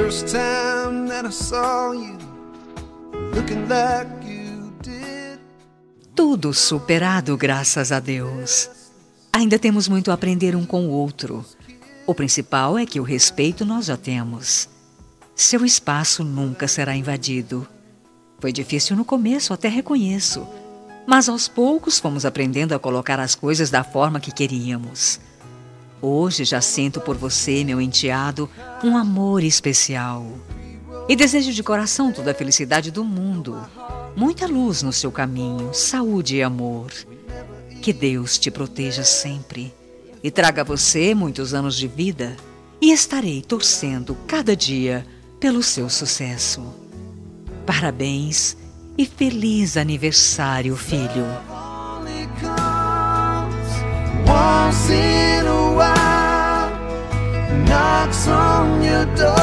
first time that I saw you looking like you did. Tudo superado, graças a Deus. Ainda temos muito a aprender um com o outro. O principal é que o respeito nós já temos. Seu espaço nunca será invadido. Foi difícil no começo, até reconheço. Mas aos poucos fomos aprendendo a colocar as coisas da forma que queríamos. Hoje já sinto por você, meu enteado, um amor especial. E desejo de coração toda a felicidade do mundo. Muita luz no seu caminho, saúde e amor. Que Deus te proteja sempre e traga a você muitos anos de vida. E estarei torcendo cada dia pelo seu sucesso. Parabéns e feliz aniversário, filho. Once in a while, knocks on your door.